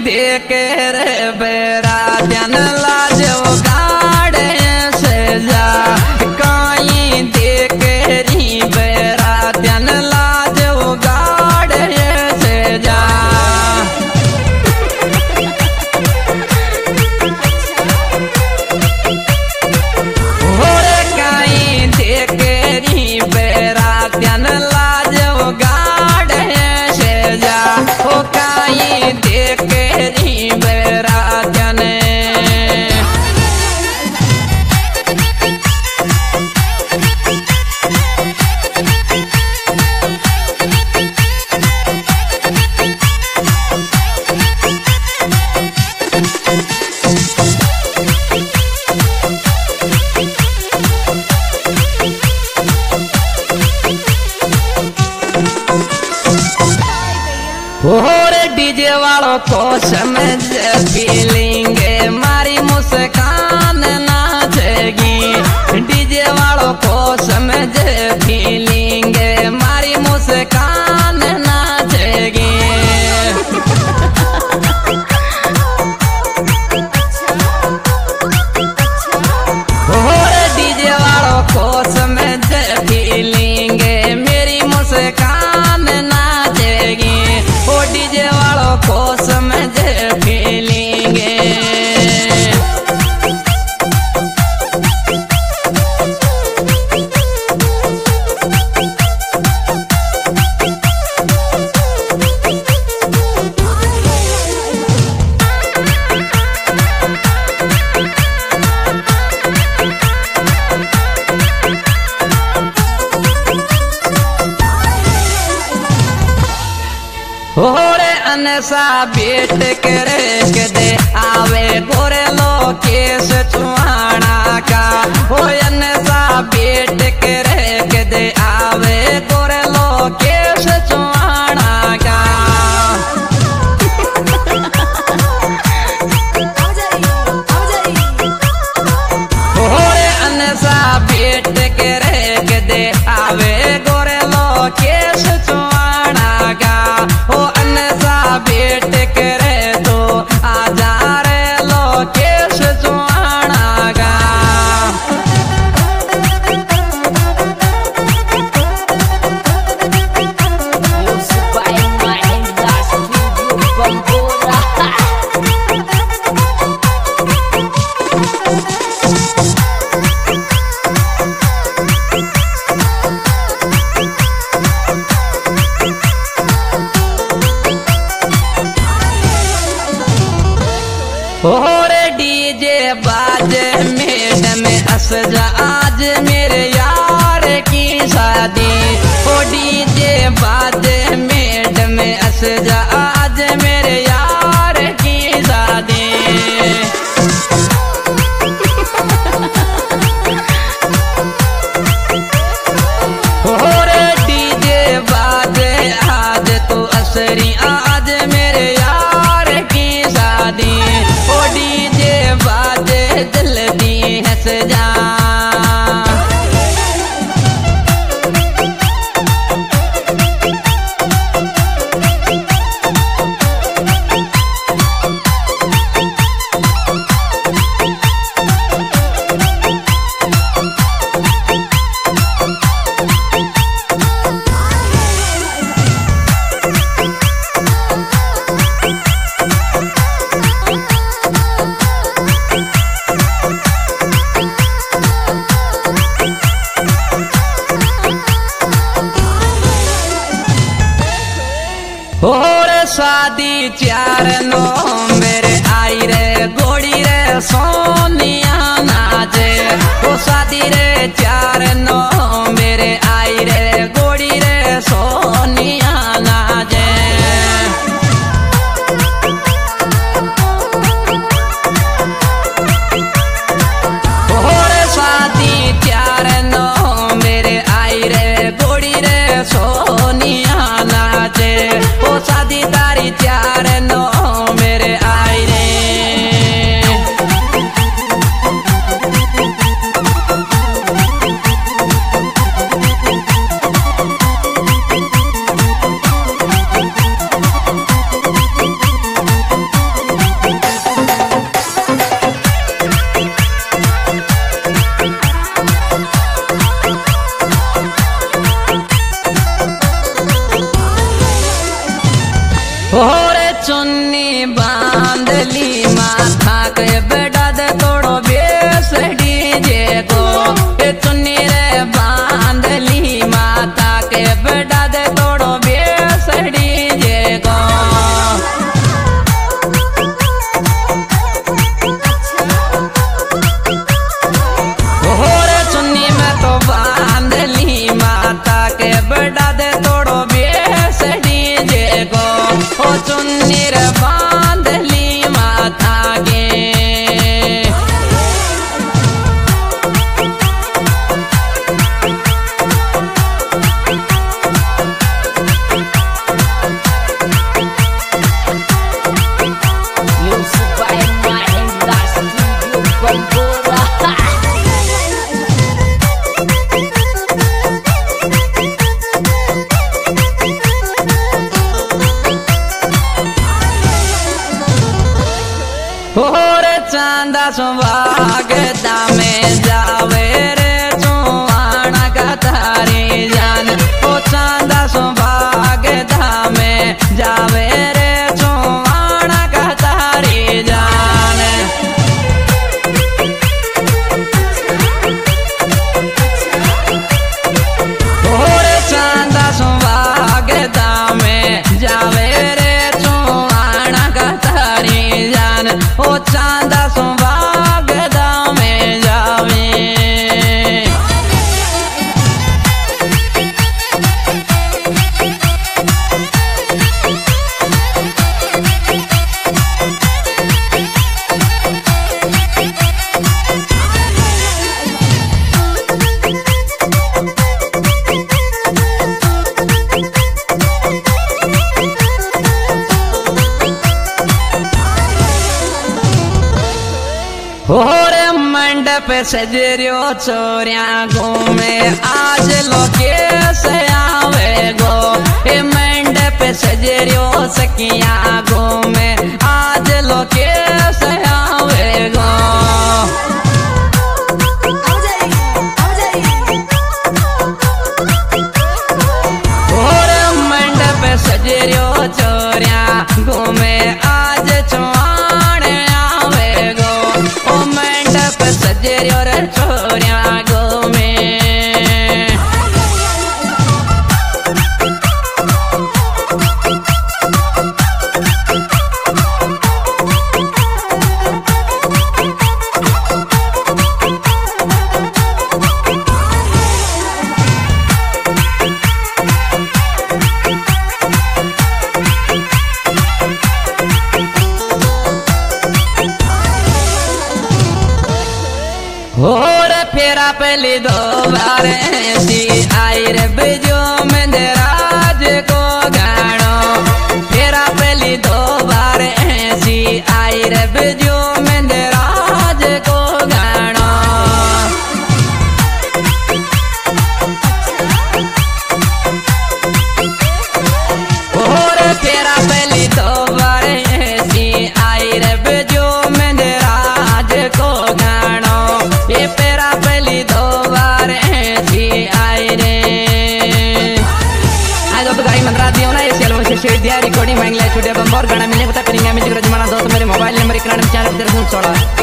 देख रे बेरा ध्यान लाजो गाड़े से जा काई देख री बेरा ध्यान लाजो गाड़े से जा और काई देख री बेरा ध्यान लाजो गाड़े से जा ओ काई देख री बेरा ध्यान और डीजे वालों को समझ फीलिंग मारी मुस्कान नाचेगी डीजे वालों को समझ फीलिंग मारी मुस्कान नाचेगी और डीजे वालों को समझ फीलिंग मेरी मुस्कान नाचेगी ओ डीजे वालों को समझ फीलिंग होरे अनसा बेट करे के दे आवे गोरे लोकेश चुहाना का हो अनसा बेट करे के दे आवे गोरे लोकेश चुहाना का होरे अनसा बेट करे के दे आवे गोरे लोकेश चुहाना का ओ अनसा बेट करे तो आजा रे लोकेश चुहाना का और डीजे बाजे मैडम असजा आज मेरे यार की शादी ओ डीजे बाजे मैडम असजा आज मेरे यार की शादी और डीजे बाजे आज तो असरी आज मेरे यार की शादी ओ डीजे बाजे जल्दी हंस जा और शादी 4 नवंबर आई रे गोड़ी रे सोनिया नाचे ओ शादी रे 4 नवंबर आई रे गोड़ी रे सोनिया नाचे और शादी 4 नवंबर आई रे गोड़ी रे सोनिया नाचे ओ शादी तारी 4 नवंबर आई रे पे सजरियो छोरिया घूमे आज लोके से आवे गो। ए मंडप पे सजरियो सखिया घूमे आज लोके से आवे गो। और मंडप पे सजरियो छोरिया घूमे आज चुआने आवे गो। ओ मंडप पे सजरियो रे छोरिया घूमे। और फेरा पहली दो बार ऐसी आई रे बिजो मंदराज को गानो। फेरा पहली दो बार ऐसी आई रे बिजो मंदराज को गानो। और फेरा पहली दो बार ऐसी आई रे बिजो मंदराज को गानो। ये पेरा पहली दो बार ऐसी आई रे। आज तो गाड़ी मंत्रा दियो ना ये सेल में शेयर दिया रिकॉर्डिंग मांग लिया छुट्टियां बम्बर गाना मिलने को तक करेंगे। मैं जिक्र जमाना दोस्त मेरे मोबाइल नंबर 91 4 छोड़ा।